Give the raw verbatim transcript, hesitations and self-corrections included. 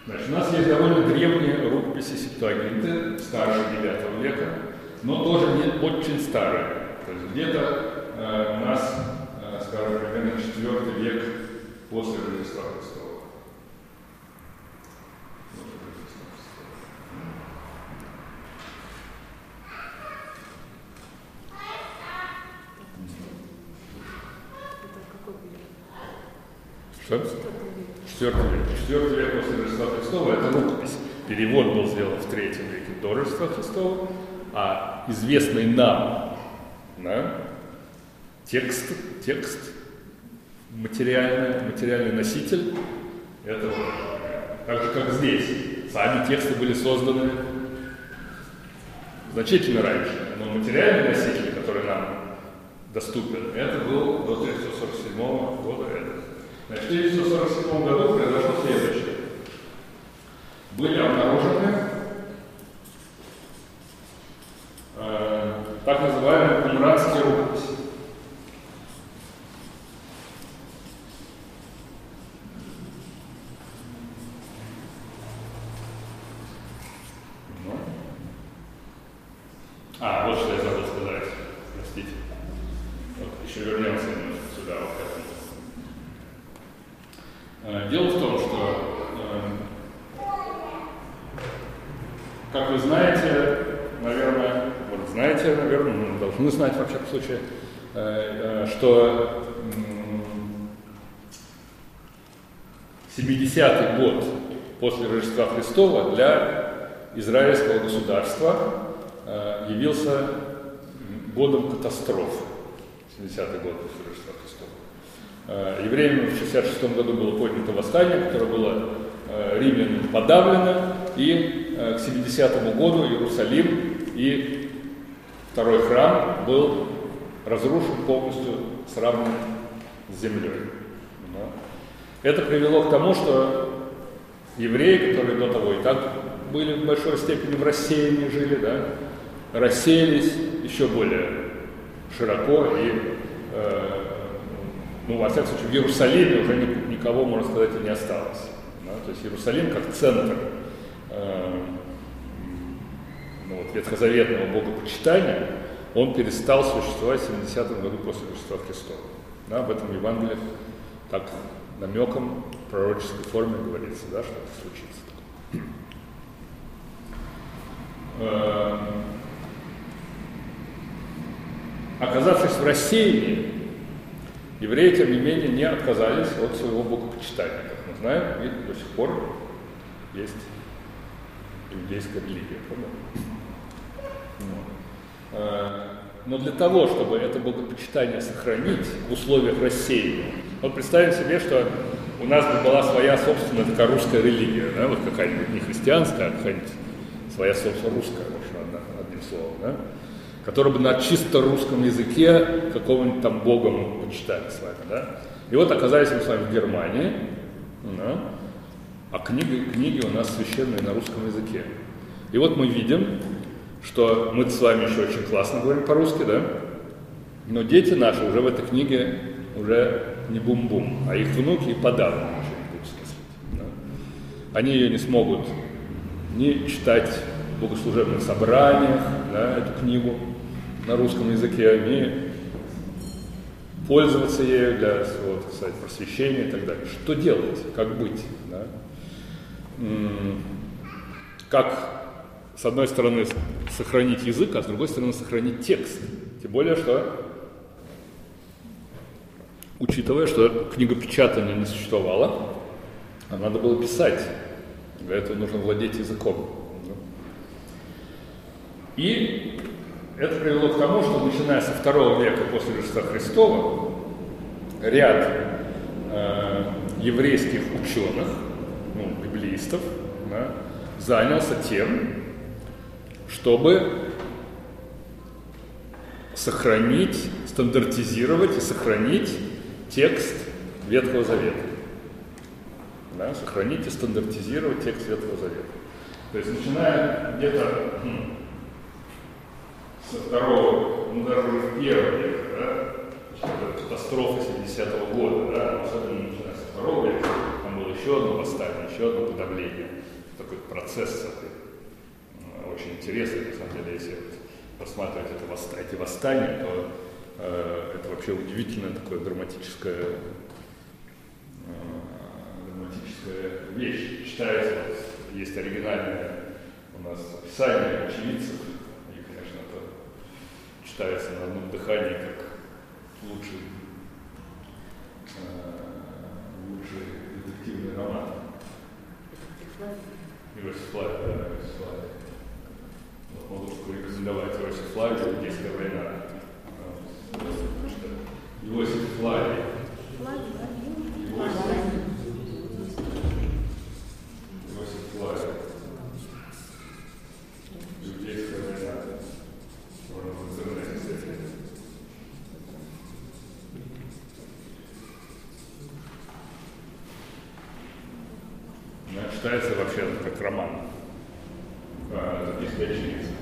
Значит, у нас есть довольно древние рукописи Септуагинты, старше девятого века, но тоже не очень старые. То есть где-то э, у нас, э, скажем, примерно четвёртый век после Рождества Христова. Что? Четвертый век. Четвертый век после Рождества Христова – это рукопись. Перевод был сделан в третьем веке до Рождества Христова, а известный нам, да, текст, текст материальный, материальный носитель этого, так же как здесь. Сами тексты были созданы значительно раньше, но материальный носитель, который нам доступен, это был до тысяча девятьсот сорок седьмого года. Это. Значит, в тысяча девятьсот сорок седьмом году произошло следующее. Были обнаружены э, так называемые кумранские рукописи. Ну. А, вот что я забыл сказать. Простите. Вот, еще вернемся сюда, вот к этому. Дело в том, что, как вы знаете, наверное, вот знаете, наверное, ну, должны знать во всяком случае, что семидесятый год после Рождества Христова для израильского государства явился годом катастрофы. семидесятый год после Рождества Христова. Евреями в шестьдесят шестом году было поднято восстание, которое было римлянами подавлено, и к семидесятому году Иерусалим и второй храм был разрушен полностью, сравнен с землей. Это привело к тому, что евреи, которые до того и так были в большой степени в рассеянии жили, да, рассеялись еще более широко и э, ну, во всяком случае, в Иерусалиме уже никого, можно сказать, и не осталось. Да? То есть Иерусалим как центр э, ну, вот, ветхозаветного богопочитания, он перестал существовать в семидесятом году после Рождества Христова. Да? Об этом в Евангелии так намеком в пророческой форме говорится, да, что это случится. Э, оказавшись в рассеянии, евреи, тем не менее, не отказались от своего богопочитания, как мы знаем, и до сих пор есть иудейская религия. Но для того, чтобы это богопочитание сохранить в условиях рассеяния, вот представим себе, что у нас бы была своя собственная такая русская религия, да, вот какая-нибудь не христианская, а какая-нибудь своя собственная русская, в общем, одним словом, да, который бы на чисто русском языке какого-нибудь там бога мы почитали с вами, да. И вот оказались мы с вами в Германии, да, а книги, книги у нас священные на русском языке. И вот мы видим, что мы с вами еще очень классно говорим по-русски, да, но дети наши уже в этой книге уже не бум-бум, а их внуки и подавно ничего не будут сказать. Да. Они ее не смогут ни читать в богослужебных собраниях, да, эту книгу на русском языке, ни пользоваться ею для своего, так сказать, просвещения и так далее. Что делать? Как быть? Да? Как, с одной стороны, сохранить язык, а с другой стороны, сохранить текст? Тем более, что, учитывая, что книгопечатания не существовало, а надо было писать. Для этого нужно владеть языком. И это привело к тому, что, начиная со второго века после Рождества Христова, ряд э, еврейских ученых, ну, библеистов, да, занялся тем, чтобы сохранить, стандартизировать и сохранить текст Ветхого Завета. Да, сохранить и стандартизировать текст Ветхого Завета. То есть, начиная где-то хм, со второго, ну даже уже в первом веке, да, катастрофа семидесятого года, да, особенно начиная со второго века, там было еще еще одно восстание, еще одно подавление. Такой процесс очень интересный, на самом деле, если посмотреть это восстание, эти восстания, то э, это вообще удивительное такое драматическое, э, драматическая вещь. Читается, вот, есть оригинальное у нас описание очевидцев, и, конечно, это читается на одном дыхании как лучший, э, лучший детективный роман. Иосиф Флавий, да, Иосиф Флавий. Вот, могу порекомендовать Иосиф Флавий, «Иудейская война». Иосиф Флавий. Иосиф, Иосиф Флавий. «Иудейская война». Можно в интернете встретить. Читается вообще как роман. Записки очевидцев.